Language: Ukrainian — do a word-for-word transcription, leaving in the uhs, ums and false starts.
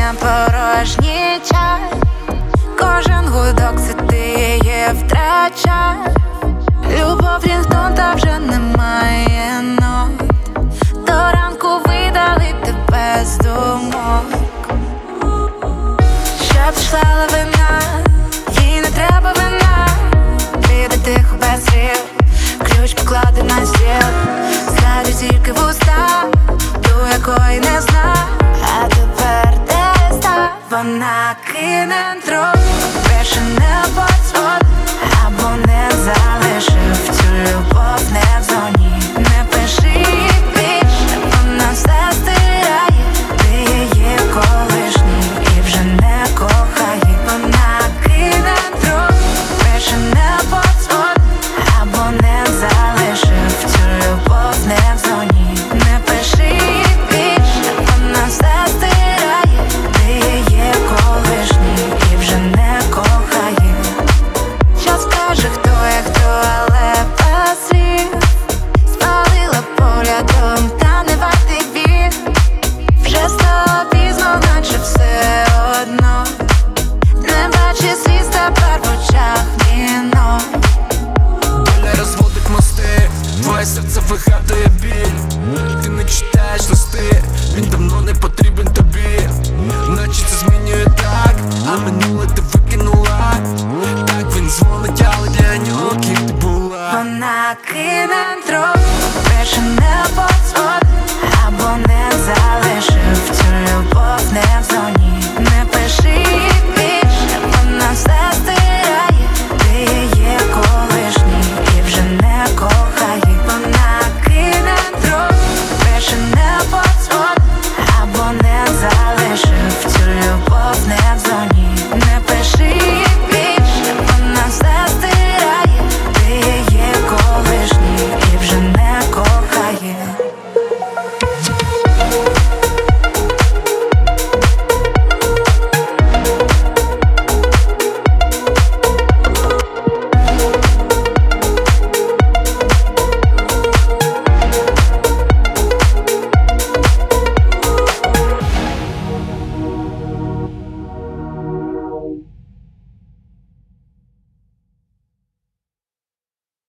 не порожній чай. Кожен гудок це ти її втрачай. Любов рінгтон, та вже немає нот. До ранку видали тебе з думок. Щоб пішла лавина, їй не треба вина. Піде тихо без слів, ключ покладе на стіл. Згадую тільки вуста, ту, якої не зна. А тепер де ста? Вона кине трохи, більше не подзвон, або не залишив цю любов не в зоні.